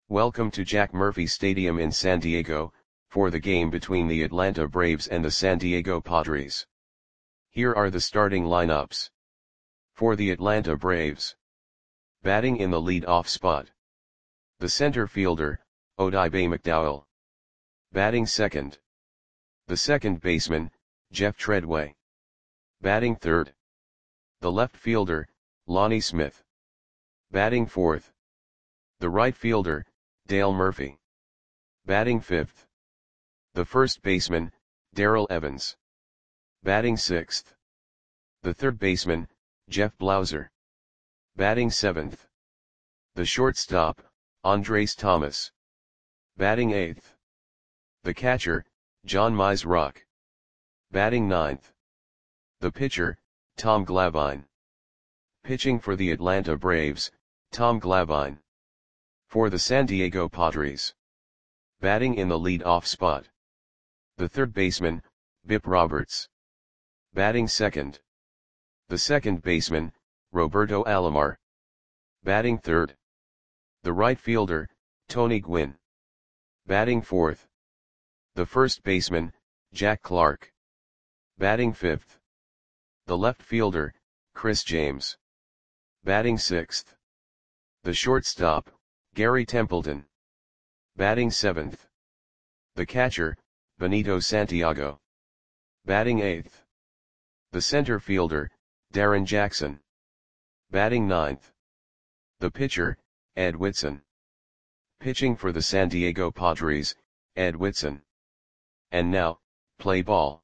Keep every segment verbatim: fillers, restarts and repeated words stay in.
Welcome to Jack Murphy Stadium in San Diego, for the game between the Atlanta Braves and the San Diego Padres. Here are the starting lineups. For the Atlanta Braves. Batting in the lead-off spot. The center fielder, Odibe McDowell. Batting second. The second baseman, Jeff Treadway. Batting third. The left fielder, Lonnie Smith. Batting fourth. The right fielder, Dale Murphy. Batting fifth. The first baseman, Darrell Evans. Batting sixth. The third baseman, Jeff Blauser. Batting seventh. The shortstop, Andres Thomas. Batting eighth. The catcher, John Mizrock. Batting ninth. The pitcher, Tom Glavine. Pitching for the Atlanta Braves, Tom Glavine. For the San Diego Padres. Batting in the lead-off spot. The third baseman, Bip Roberts. Batting second. The second baseman, Roberto Alomar. Batting third. The right fielder, Tony Gwynn. Batting fourth. The first baseman, Jack Clark. Batting fifth. The left fielder, Chris James. Batting sixth. The shortstop, Gary Templeton. Batting seventh. The catcher, Benito Santiago. Batting eighth. The center fielder, Darren Jackson. Batting ninth. The pitcher, Ed Whitson. Pitching for the San Diego Padres, Ed Whitson. And now, play ball.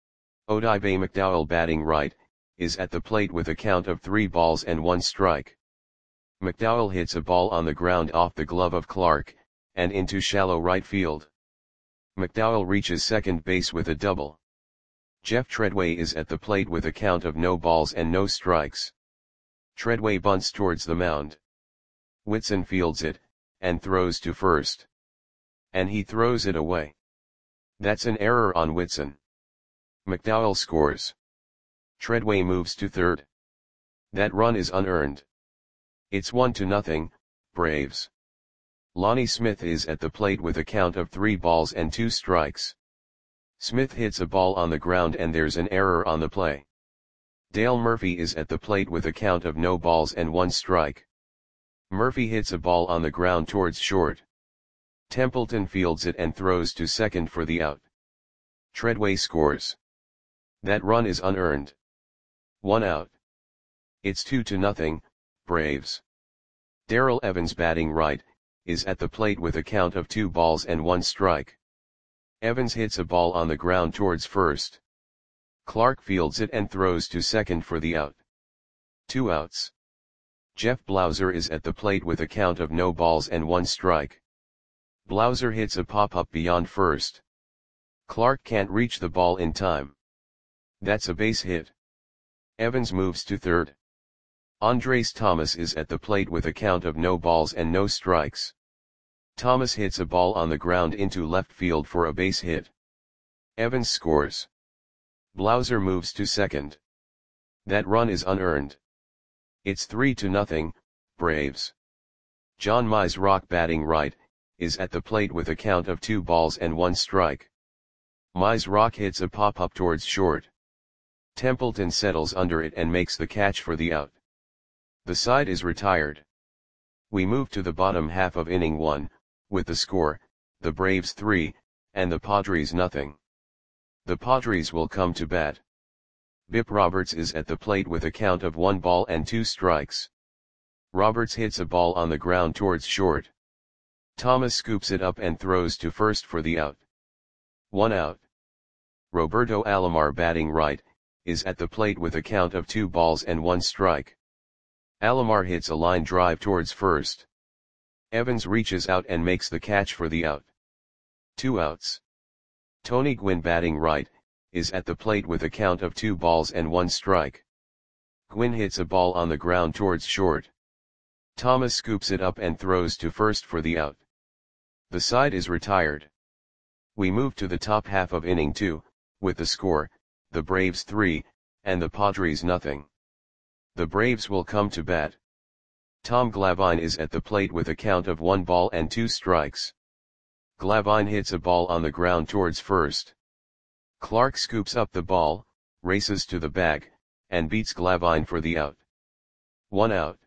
Odibe McDowell batting right, is at the plate with a count of three balls and one strike. McDowell hits a ball on the ground off the glove of Clark, and into shallow right field. McDowell reaches second base with a double. Jeff Treadway is at the plate with a count of no balls and no strikes. Treadway bunts towards the mound. Whitson fields it, and throws to first. And he throws it away. That's an error on Whitson. McDowell scores. Treadway moves to third. That run is unearned. It's one to nothing, Braves. Lonnie Smith is at the plate with a count of three balls and two strikes. Smith hits a ball on the ground and there's an error on the play. Dale Murphy is at the plate with a count of no balls and one strike. Murphy hits a ball on the ground towards short. Templeton fields it and throws to second for the out. Treadway scores. That run is unearned. One out. It's two to nothing, Braves. Darrell Evans batting right, is at the plate with a count of two balls and one strike. Evans hits a ball on the ground towards first. Clark fields it and throws to second for the out. Two outs. Jeff Blauser is at the plate with a count of no balls and one strike. Blauser hits a pop-up beyond first. Clark can't reach the ball in time. That's a base hit. Evans moves to third. Andres Thomas is at the plate with a count of no balls and no strikes. Thomas hits a ball on the ground into left field for a base hit. Evans scores. Blauser moves to second. That run is unearned. It's three to nothing, Braves. John Mizrock batting right, is at the plate with a count of two balls and one strike. Mizrock hits a pop-up towards short. Templeton settles under it and makes the catch for the out. The side is retired. We move to the bottom half of inning one, with the score, the Braves three, and the Padres nothing. The Padres will come to bat. Bip Roberts is at the plate with a count of one ball and two strikes. Roberts hits a ball on the ground towards short. Thomas scoops it up and throws to first for the out. One out. Roberto Alomar batting right, is at the plate with a count of two balls and one strike. Alomar hits a line drive towards first. Evans reaches out and makes the catch for the out. Two outs. Tony Gwynn batting right, is at the plate with a count of two balls and one strike. Gwynn hits a ball on the ground towards short. Thomas scoops it up and throws to first for the out. The side is retired. We move to the top half of inning two, with the score, the Braves three, and the Padres nothing. The Braves will come to bat. Tom Glavine is at the plate with a count of one ball and two strikes. Glavine hits a ball on the ground towards first. Clark scoops up the ball, races to the bag, and beats Glavine for the out. One out.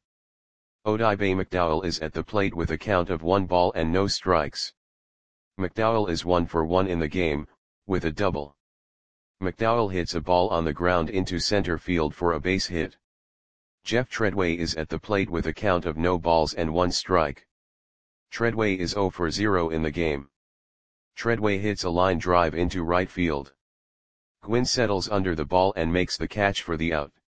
Odibe McDowell is at the plate with a count of one ball and no strikes. McDowell is one for one in the game, with a double. McDowell hits a ball on the ground into center field for a base hit. Jeff Treadway is at the plate with a count of no balls and one strike. Treadway is zero for zero in the game. Treadway hits a line drive into right field. Gwynn settles under the ball and makes the catch for the out.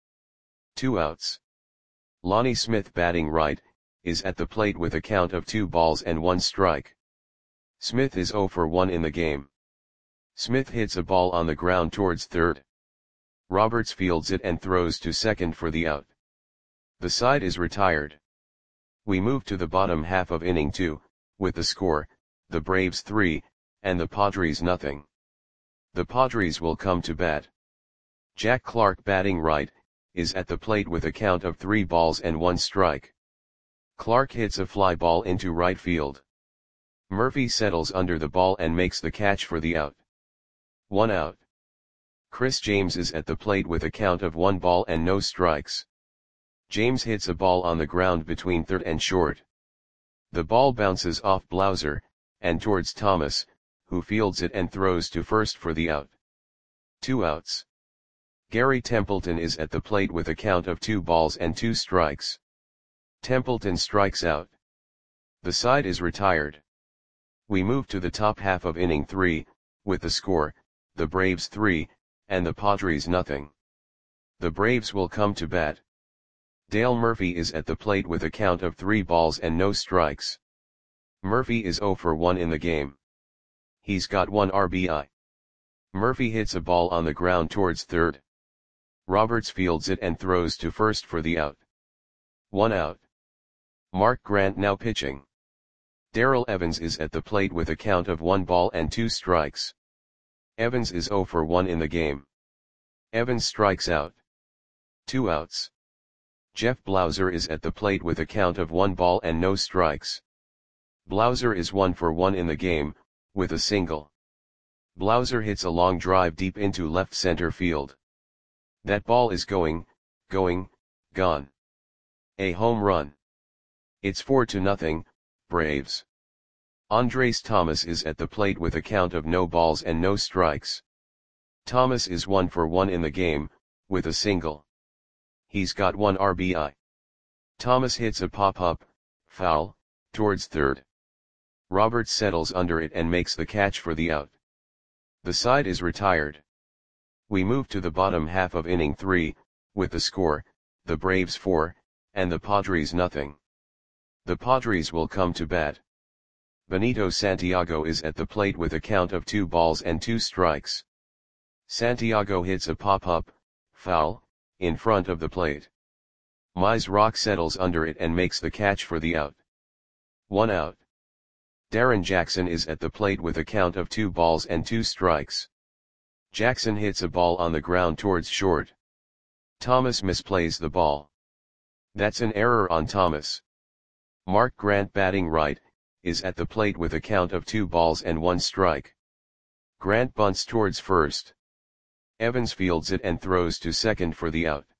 Two outs. Lonnie Smith, batting right, is at the plate with a count of two balls and one strike. Smith is zero for one in the game. Smith hits a ball on the ground towards third. Roberts fields it and throws to second for the out. The side is retired. We move to the bottom half of inning two, with the score, the Braves three, and the Padres nothing. The Padres will come to bat. Jack Clark, batting right, is at the plate with a count of three balls and one strike. Clark hits a fly ball into right field. Murphy settles under the ball and makes the catch for the out. One out. Chris James is at the plate with a count of one ball and no strikes. James hits a ball on the ground between third and short. The ball bounces off Blauser, and towards Thomas, who fields it and throws to first for the out. Two outs. Gary Templeton is at the plate with a count of two balls and two strikes. Templeton strikes out. The side is retired. We move to the top half of inning three, with the score, the Braves three, and the Padres nothing. The Braves will come to bat. Dale Murphy is at the plate with a count of three balls and no strikes. Murphy is zero for one in the game. He's got one R B I. Murphy hits a ball on the ground towards third. Roberts fields it and throws to first for the out. One out. Mark Grant now pitching. Darrell Evans is at the plate with a count of one ball and two strikes. Evans is zero for one in the game. Evans strikes out. Two outs. Jeff Blauser is at the plate with a count of one ball and no strikes. Blauser is one for one in the game, with a single. Blauser hits a long drive deep into left center field. That ball is going, going, gone. A home run. It's four to nothing, Braves. Andres Thomas is at the plate with a count of no balls and no strikes. Thomas is one for one in the game, with a single. He's got one R B I. Thomas hits a pop-up, foul, towards third. Roberts settles under it and makes the catch for the out. The side is retired. We move to the bottom half of inning three, with the score, the Braves four, and the Padres nothing. The Padres will come to bat. Benito Santiago is at the plate with a count of two balls and two strikes. Santiago hits a pop-up, foul, in front of the plate. Mize Rock settles under it and makes the catch for the out. One out. Darren Jackson is at the plate with a count of two balls and two strikes. Jackson hits a ball on the ground towards short. Thomas misplays the ball. That's an error on Thomas. Mark Grant, batting right, is at the plate with a count of two balls and one strike. Grant bunts towards first. Evans fields it and throws to second for the out.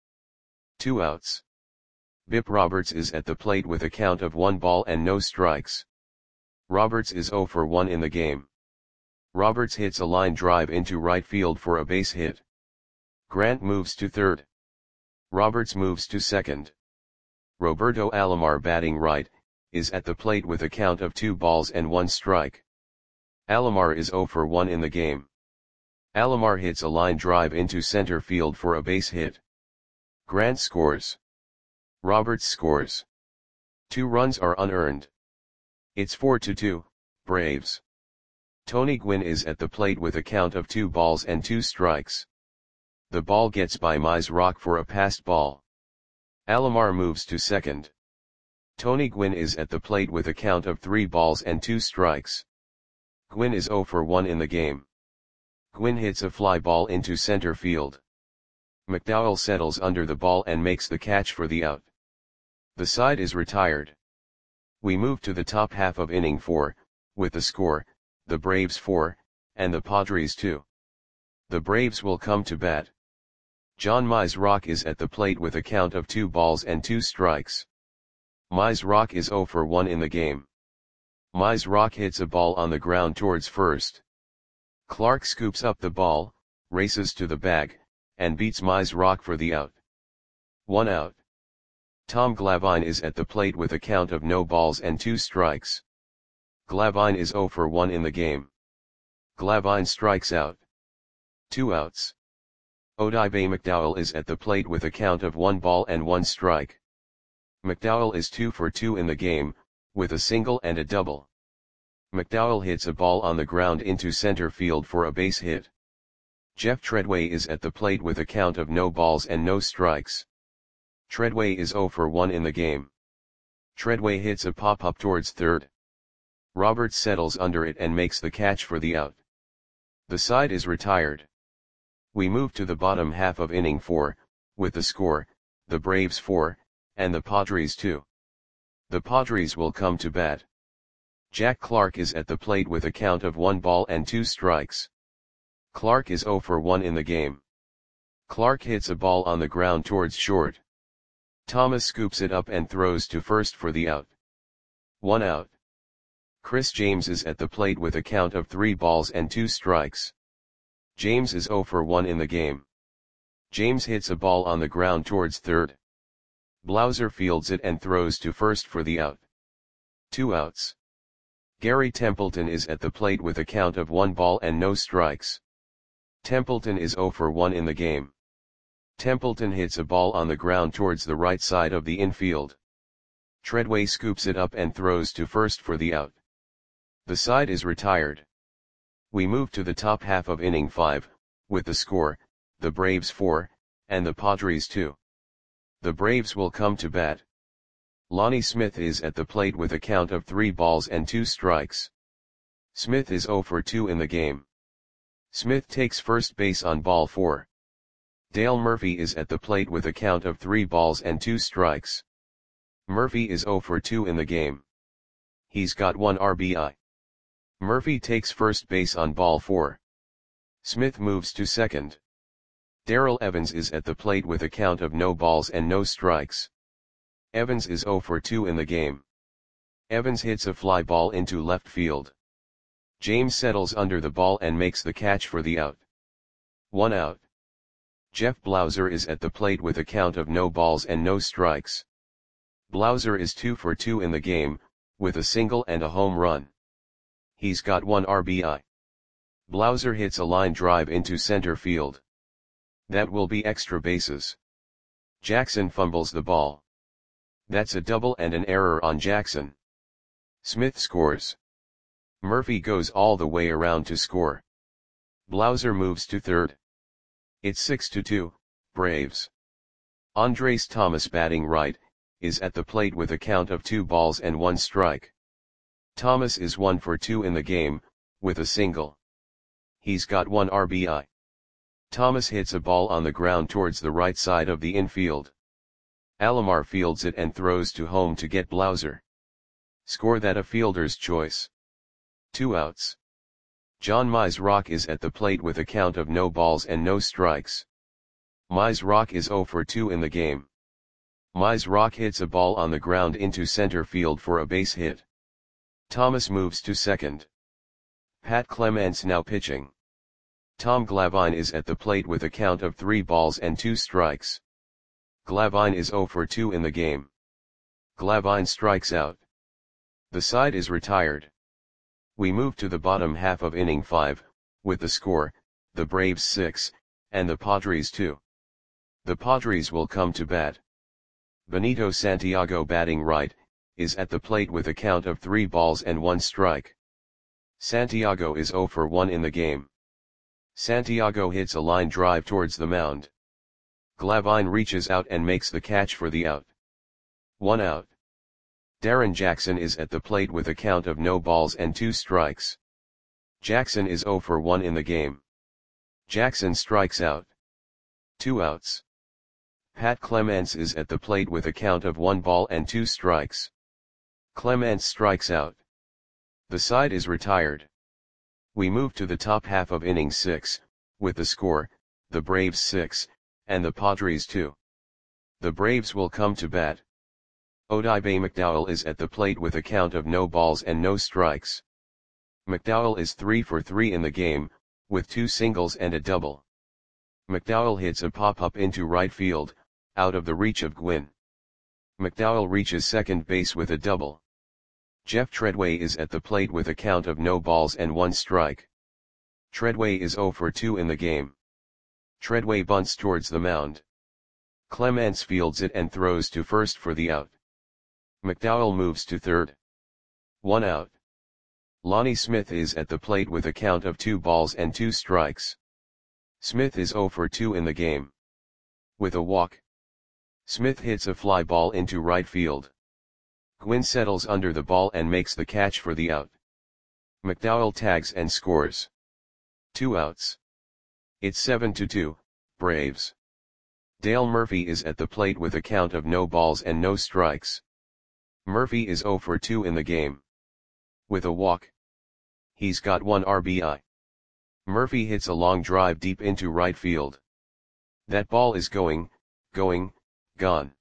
Two outs. Bip Roberts is at the plate with a count of one ball and no strikes. Roberts is zero for one in the game. Roberts hits a line drive into right field for a base hit. Grant moves to third. Roberts moves to second. Roberto Alomar, batting right, is at the plate with a count of two balls and one strike. Alomar is zero for one in the game. Alomar hits a line drive into center field for a base hit. Grant scores. Roberts scores. Two runs are unearned. It's four to two, Braves. Tony Gwynn is at the plate with a count of two balls and two strikes. The ball gets by Mize Rock for a passed ball. Alomar moves to second. Tony Gwynn is at the plate with a count of three balls and two strikes. Gwynn is zero for one in the game. Gwynn hits a fly ball into center field. McDowell settles under the ball and makes the catch for the out. The side is retired. We move to the top half of inning four, with the score, the Braves four, and the Padres two. The Braves will come to bat. John Mize is at the plate with a count of two balls and two strikes. Mize is zero for one in the game. Mize hits a ball on the ground towards first. Clark scoops up the ball, races to the bag, and beats Mize for the out. One out. Tom Glavine is at the plate with a count of no balls and two strikes. Glavine is zero for one in the game. Glavine strikes out. Two outs. Odibe McDowell is at the plate with a count of one ball and one strike. McDowell is two for two in the game, with a single and a double. McDowell hits a ball on the ground into center field for a base hit. Jeff Treadway is at the plate with a count of no balls and no strikes. Treadway is zero for one in the game. Treadway hits a pop-up towards third. Roberts settles under it and makes the catch for the out. The side is retired. We move to the bottom half of inning four, with the score, the Braves four, and the Padres two. The Padres will come to bat. Jack Clark is at the plate with a count of one ball and two strikes. Clark is zero for one in the game. Clark hits a ball on the ground towards short. Thomas scoops it up and throws to first for the out. One out. Chris James is at the plate with a count of three balls and two strikes. James is zero for one in the game. James hits a ball on the ground towards third. Blauser fields it and throws to first for the out. Two outs. Gary Templeton is at the plate with a count of one ball and no strikes. Templeton is zero for one in the game. Templeton hits a ball on the ground towards the right side of the infield. Treadway scoops it up and throws to first for the out. The side is retired. We move to the top half of inning five, with the score, the Braves four, and the Padres two. The Braves will come to bat. Lonnie Smith is at the plate with a count of three balls and two strikes. Smith is zero for two in the game. Smith takes first base on ball four. Dale Murphy is at the plate with a count of three balls and two strikes. Murphy is zero for two in the game. He's got one R B I. Murphy takes first base on ball four. Smith moves to second. Darrell Evans is at the plate with a count of no balls and no strikes. Evans is zero for two in the game. Evans hits a fly ball into left field. James settles under the ball and makes the catch for the out. One out. Jeff Blauser is at the plate with a count of no balls and no strikes. Blauser is two for two in the game, with a single and a home run. He's got one R B I. Blauser hits a line drive into center field. That will be extra bases. Jackson fumbles the ball. That's a double and an error on Jackson. Smith scores. Murphy goes all the way around to score. Blauser moves to third. It's six to two, Braves. Andres Thomas, batting right, is at the plate with a count of two balls and one strike. Thomas is one for two in the game, with a single. He's got one R B I. Thomas hits a ball on the ground towards the right side of the infield. Alomar fields it and throws to home to get Blauser. Score that a fielder's choice. Two outs. John Mize is at the plate with a count of no balls and no strikes. Mize is zero for two in the game. Mize hits a ball on the ground into center field for a base hit. Thomas moves to second. Pat Clements now pitching. Tom Glavine is at the plate with a count of three balls and two strikes. Glavine is zero for two in the game. Glavine strikes out. The side is retired. We move to the bottom half of inning five, with the score, the Braves six, and the Padres two. The Padres will come to bat. Benito Santiago, batting right, is at the plate with a count of three balls and one strike. Santiago is zero for one in the game. Santiago hits a line drive towards the mound. Glavine reaches out and makes the catch for the out. One out. Darren Jackson is at the plate with a count of no balls and two strikes. Jackson is zero for one in the game. Jackson strikes out. Two outs. Pat Clements is at the plate with a count of one ball and two strikes. Clements strikes out. The side is retired. We move to the top half of inning six, with the score, the Braves six, and the Padres two. The Braves will come to bat. Odibe McDowell is at the plate with a count of no balls and no strikes. McDowell is three for three in the game, with two singles and a double. McDowell hits a pop-up into right field, out of the reach of Gwynn. McDowell reaches second base with a double. Jeff Treadway is at the plate with a count of no balls and one strike. Treadway is zero for two in the game. Treadway bunts towards the mound. Clements fields it and throws to first for the out. McDowell moves to third. One out. Lonnie Smith is at the plate with a count of two balls and two strikes. Smith is zero for two in the game. With a walk, Smith hits a fly ball into right field. Gwynn settles under the ball and makes the catch for the out. McDowell tags and scores. Two outs. It's seven to two, Braves. Dale Murphy is at the plate with a count of no balls and no strikes. Murphy is zero for two in the game. With a walk, he's got one R B I. Murphy hits a long drive deep into right field. That ball is going, going, gone.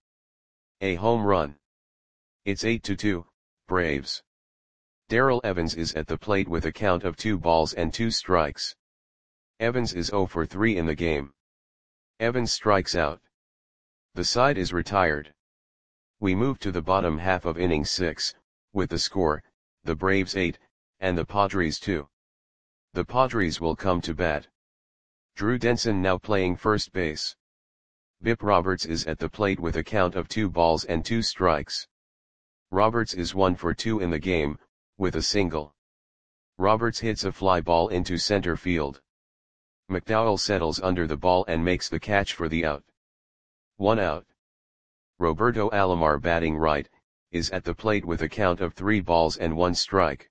A home run. It's eight to two, Braves. Darrell Evans is at the plate with a count of two balls and two strikes. Evans is zero for three in the game. Evans strikes out. The side is retired. We move to the bottom half of inning six, with the score, the Braves eight, and the Padres two. The Padres will come to bat. Drew Denson now playing first base. Bip Roberts is at the plate with a count of two balls and two strikes. Roberts is one for two in the game, with a single. Roberts hits a fly ball into center field. McDowell settles under the ball and makes the catch for the out. One out. Roberto Alomar batting right, is at the plate with a count of three balls and one strike.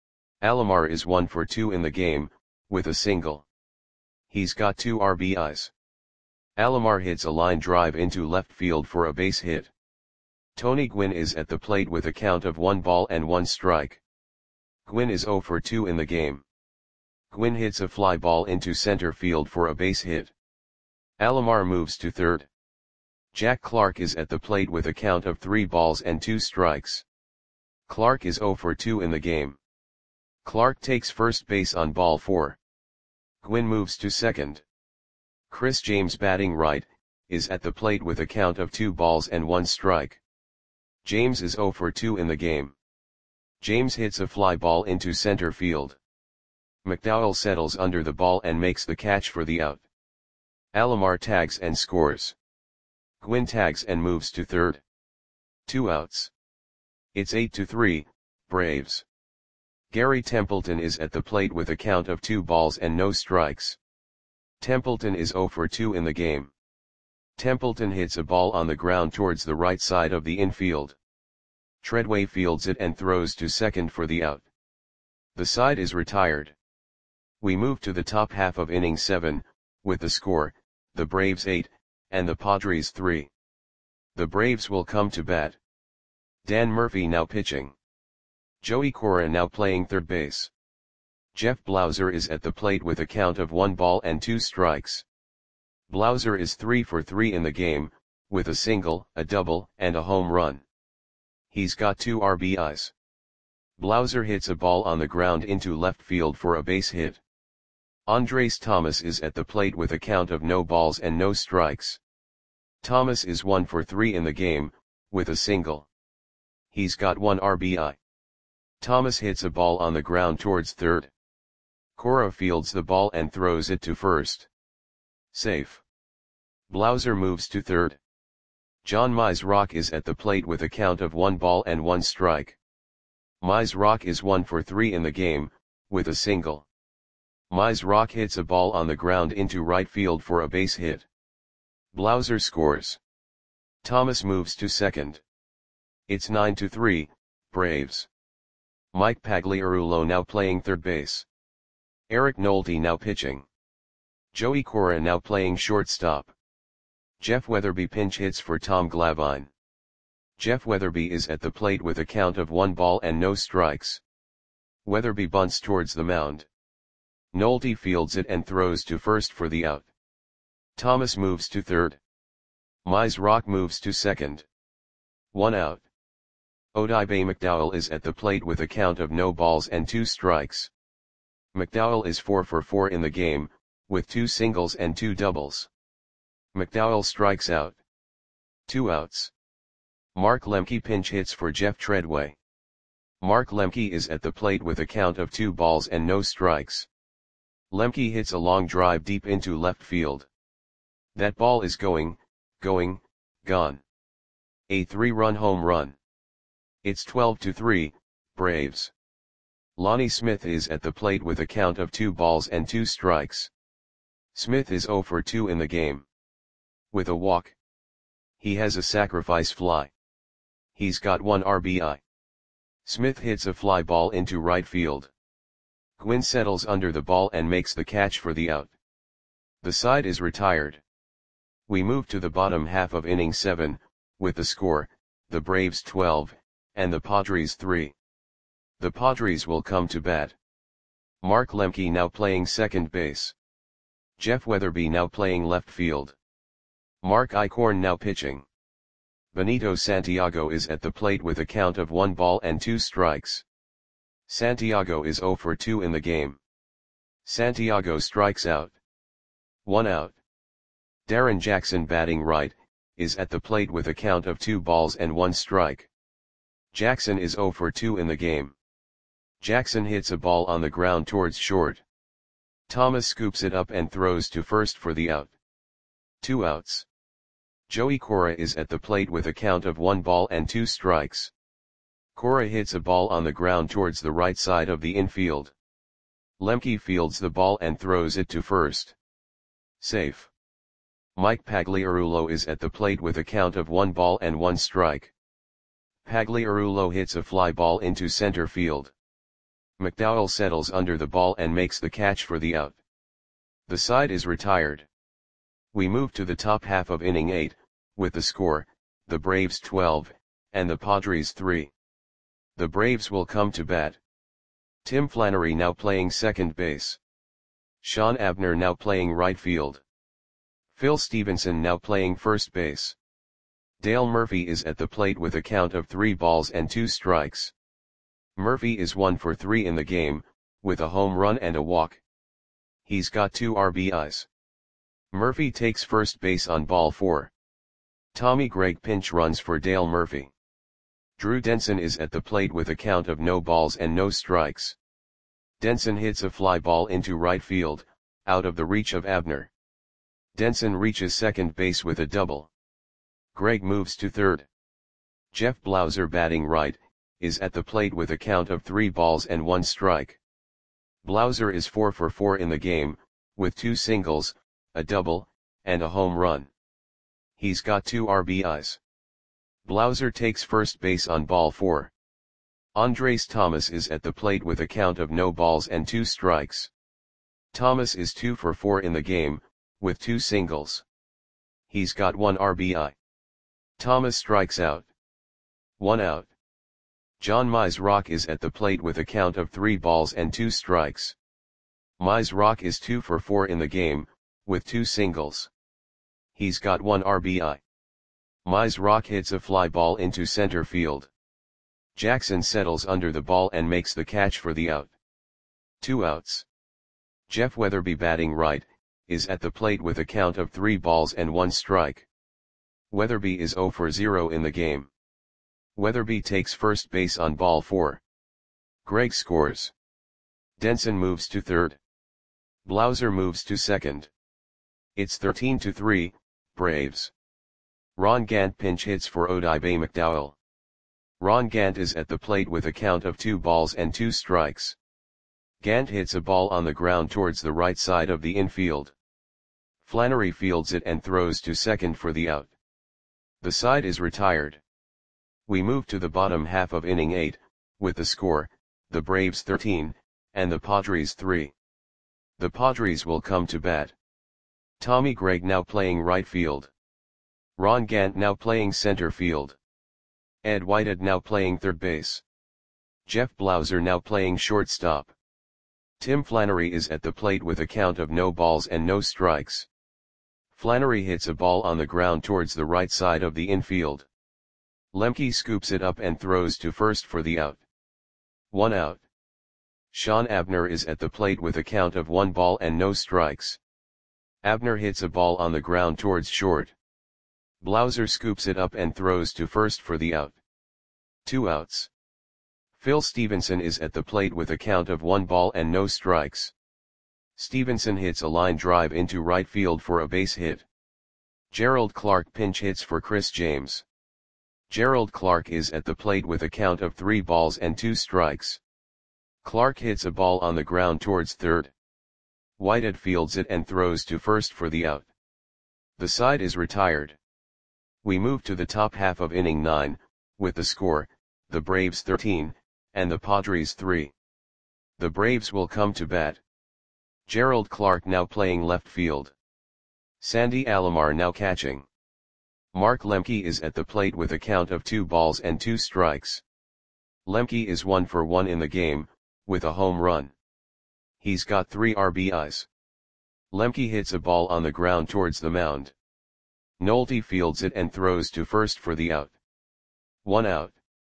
Alomar is one for two in the game, with a single. He's got two R B Is. Alomar hits a line drive into left field for a base hit. Tony Gwynn is at the plate with a count of one ball and one strike. Gwynn is zero for two in the game. Gwynn hits a fly ball into center field for a base hit. Alomar moves to third. Jack Clark is at the plate with a count of three balls and two strikes. Clark is zero for two in the game. Clark takes first base on ball four. Gwynn moves to second. Chris James batting right, is at the plate with a count of two balls and one strike. James is zero for two in the game. James hits a fly ball into center field. McDowell settles under the ball and makes the catch for the out. Alomar tags and scores. Gwynn tags and moves to third. Two outs. It's eight to three, Braves. Gary Templeton is at the plate with a count of two balls and no strikes. Templeton is zero for two in the game. Templeton hits a ball on the ground towards the right side of the infield. Treadway fields it and throws to second for the out. The side is retired. We move to the top half of inning seven, with the score, the Braves eight, and the Padres three. The Braves will come to bat. Dan Murphy now pitching. Joey Cora now playing third base. Jeff Blauser is at the plate with a count of one ball and two strikes. Blauser is three for three in the game, with a single, a double, and a home run. He's got two R B Is. Blauser hits a ball on the ground into left field for a base hit. Andres Thomas is at the plate with a count of no balls and no strikes. Thomas is one for three in the game, with a single. He's got one R B I. Thomas hits a ball on the ground towards third. Cora fields the ball and throws it to first. Safe. Blauser moves to third. John Mizrock is at the plate with a count of one ball and one strike. Mizrock is one for three in the game, with a single. Mizrock hits a ball on the ground into right field for a base hit. Blauser scores. Thomas moves to second. It's nine to three, Braves. Mike Pagliarulo now playing third base. Eric Nolte now pitching. Joey Cora now playing shortstop. Jeff Weatherby pinch hits for Tom Glavine. Jeff Weatherby is at the plate with a count of one ball and no strikes. Weatherby bunts towards the mound. Nolte fields it and throws to first for the out. Thomas moves to third. Mize Rock moves to second. One out. Odibe McDowell is at the plate with a count of no balls and two strikes. McDowell is four for four in the game, with two singles and two doubles. McDowell strikes out. Two outs. Mark Lemke pinch hits for Jeff Treadway. Mark Lemke is at the plate with a count of two balls and no strikes. Lemke hits a long drive deep into left field. That ball is going, going, gone. A three-run home run. It's twelve to three, Braves. Lonnie Smith is at the plate with a count of two balls and two strikes. Smith is zero for two in the game. With a walk. He has a sacrifice fly. He's got one R B I. Smith hits a fly ball into right field. Gwynn settles under the ball and makes the catch for the out. The side is retired. We move to the bottom half of inning seven, with the score, the Braves twelve, and the Padres three. The Padres will come to bat. Mark Lemke now playing second base. Jeff Weatherby now playing left field. Mark Eichhorn now pitching. Benito Santiago is at the plate with a count of one ball and two strikes. Santiago is zero for two in the game. Santiago strikes out. One out. Darren Jackson batting right, is at the plate with a count of two balls and one strike. Jackson is zero for two in the game. Jackson hits a ball on the ground towards short. Thomas scoops it up and throws to first for the out. Two outs. Joey Cora is at the plate with a count of one ball and two strikes. Cora hits a ball on the ground towards the right side of the infield. Lemke fields the ball and throws it to first. Safe. Mike Pagliarulo is at the plate with a count of one ball and one strike. Pagliarulo hits a fly ball into center field. McDowell settles under the ball and makes the catch for the out. The side is retired. We move to the top half of inning eight, with the score, the Braves twelve, and the Padres three. The Braves will come to bat. Tim Flannery now playing second base. Sean Abner now playing right field. Phil Stevenson now playing first base. Dale Murphy is at the plate with a count of three balls and two strikes. Murphy is one for three in the game, with a home run and a walk. He's got two R B Is. Murphy takes first base on ball four. Tommy Gregg pinch runs for Dale Murphy. Drew Denson is at the plate with a count of no balls and no strikes. Denson hits a fly ball into right field, out of the reach of Abner. Denson reaches second base with a double. Gregg moves to third. Jeff Blauser batting right, is at the plate with a count of three balls and one strike. Blauser is four for four in the game, with two singles, a double, and a home run. He's got two R B Is. Blauser takes first base on ball four. Andres Thomas is at the plate with a count of no balls and two strikes. Thomas is two for four in the game, with two singles. He's got one R B I. Thomas strikes out. One out. John Mize Rock is at the plate with a count of three balls and two strikes. Mize Rock is two for four in the game, with two singles. He's got one R B I. Mize Rock hits a fly ball into center field. Jackson settles under the ball and makes the catch for the out. Two outs. Jeff Weatherby batting right, is at the plate with a count of three balls and one strike. Weatherby is zero for zero in the game. Weatherby takes first base on ball four. Gregg scores. Denson moves to third. Blauser moves to second. It's thirteen to three, Braves. Ron Gant pinch hits for Odibe McDowell. Ron Gant is at the plate with a count of two balls and two strikes. Gant hits a ball on the ground towards the right side of the infield. Flannery fields it and throws to second for the out. The side is retired. We move to the bottom half of inning eight, with the score, the Braves thirteen, and the Padres three. The Padres will come to bat. Tommy Gregg now playing right field. Ron Gant now playing center field. Ed Whitehead now playing third base. Jeff Blauser now playing shortstop. Tim Flannery is at the plate with a count of no balls and no strikes. Flannery hits a ball on the ground towards the right side of the infield. Lemke scoops it up and throws to first for the out. One out. Sean Abner is at the plate with a count of one ball and no strikes. Abner hits a ball on the ground towards short. Blauser scoops it up and throws to first for the out. Two outs. Phil Stevenson is at the plate with a count of one ball and no strikes. Stevenson hits a line drive into right field for a base hit. Gerald Clark pinch hits for Chris James. Gerald Clark is at the plate with a count of three balls and two strikes. Clark hits a ball on the ground towards third. Whitehead fields it and throws to first for the out. The side is retired. We move to the top half of inning nine, with the score, the Braves thirteen, and the Padres three. The Braves will come to bat. Gerald Clark now playing left field. Sandy Alomar now catching. Mark Lemke is at the plate with a count of two balls and two strikes. Lemke is one for one in the game, with a home run. He's got three R B Is. Lemke hits a ball on the ground towards the mound. Nolte fields it and throws to first for the out. One out.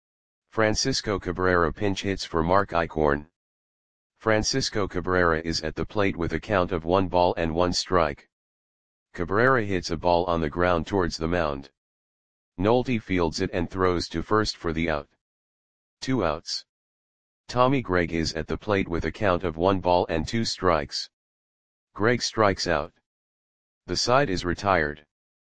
Francisco Cabrera pinch hits for Mark Eichhorn. Francisco Cabrera is at the plate with a count of one ball and one strike. Cabrera hits a ball on the ground towards the mound. Nolte fields it and throws to first for the out. Two outs. Tommy Gregg is at the plate with a count of one ball and two strikes. Gregg strikes out. The side is retired.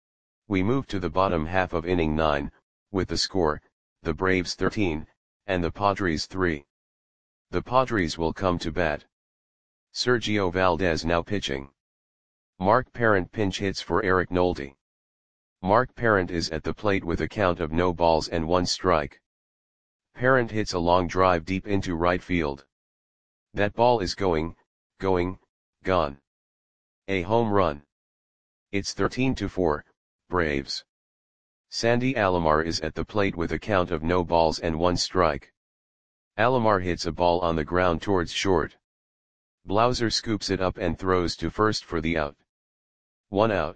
We move to the bottom half of inning nine, with the score, the Braves thirteen, and the Padres three. The Padres will come to bat. Sergio Valdez now pitching. Mark Parent pinch hits for Eric Nolte. Mark Parent is at the plate with a count of no balls and one strike. Parent hits a long drive deep into right field. That ball is going, going, gone. A home run. It's thirteen to four, Braves. Sandy Alomar is at the plate with a count of no balls and one strike. Alomar hits a ball on the ground towards short. Blauser scoops it up and throws to first for the out. One out.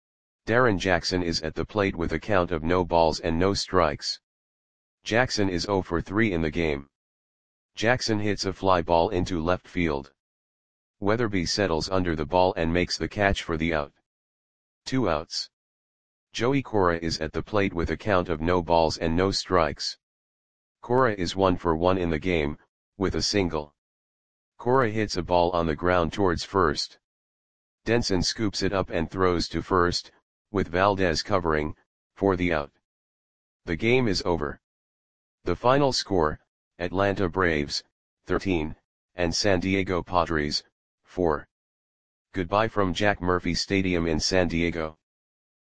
Darren Jackson is at the plate with a count of no balls and no strikes. Jackson is zero for three in the game. Jackson hits a fly ball into left field. Weatherby settles under the ball and makes the catch for the out. Two outs. Joey Cora is at the plate with a count of no balls and no strikes. Cora is one for one in the game, with a single. Cora hits a ball on the ground towards first. Denson scoops it up and throws to first, with Valdez covering, for the out. The game is over. The final score, Atlanta Braves, thirteen, and San Diego Padres, four. Goodbye from Jack Murphy Stadium in San Diego.